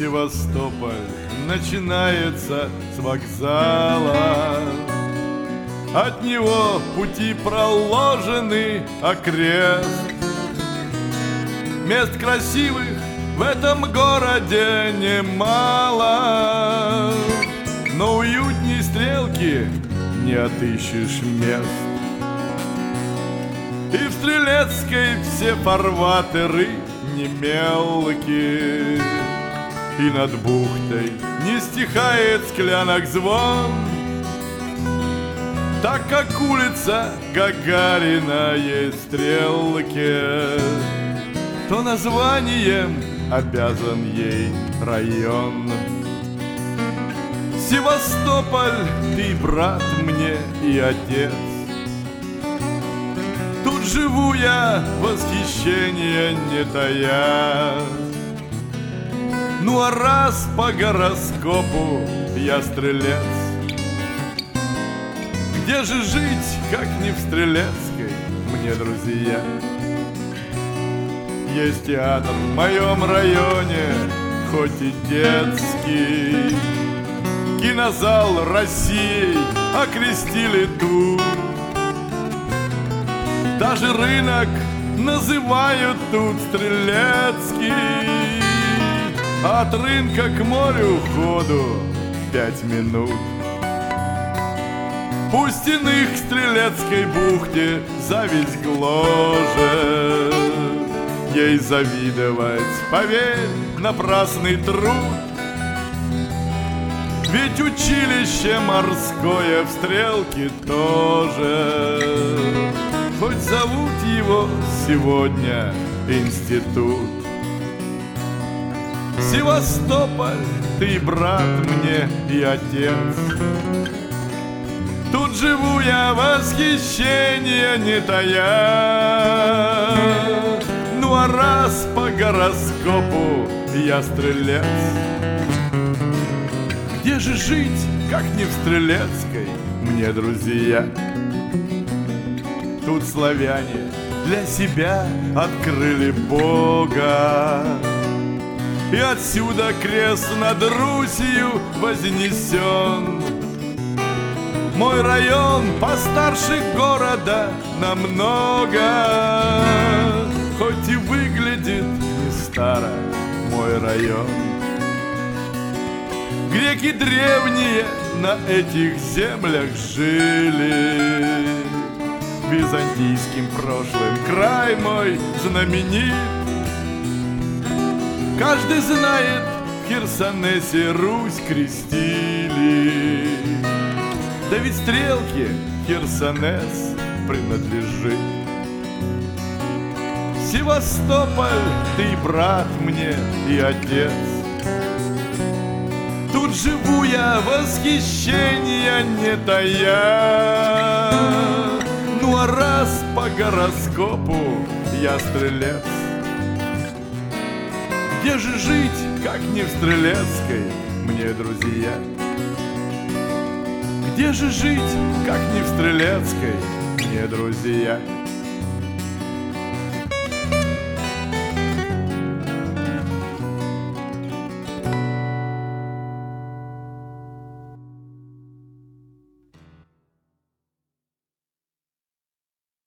Севастополь начинается с вокзала. От него пути проложены окрест. Мест красивых в этом городе немало, но уютней Стрелки не отыщешь мест. И в Стрелецкой все фарватеры не мелкие, и над бухтой не стихает склянок звон, так как улица Гагарина есть в Стрелке, то названием обязан ей район. Севастополь, ты брат мне и отец. Тут живу я, восхищения не тая. Ну а раз по гороскопу я стрелец, где же жить, как не в Стрелецкой, мне, друзья? Есть театр в моем районе, хоть и детский. Кинозал Россией окрестили тут. Даже рынок называют тут Стрелецкий. От рынка к морю ходу 5 минут. Пусть иных к Стрелецкой бухте зависть гложет, ей завидовать, поверь, напрасный труд. Ведь училище морское в Стрелке тоже, хоть зовут его сегодня институт. Севастополь, ты брат мне и отец. Тут живу я, восхищения не тая. Ну а раз по гороскопу я стрелец, где же жить, как не в Стрелецкой, мне, друзья? Тут славяне для себя открыли Бога, и отсюда крест над Русью вознесен. Мой район постарше города намного, хоть и выглядит не старо мой район. Греки древние на этих землях жили, византийским прошлым край мой знаменит. Каждый знает, в Херсонесе Русь крестили, да ведь Стрелке Херсонес принадлежит. Севастополь, ты брат мне и отец. Тут живу я, восхищения не тая. Ну а раз по гороскопу я стрелец, где же жить, как не в Стрелецкой, мне, друзья? Где же жить, как не в Стрелецкой, мне, друзья?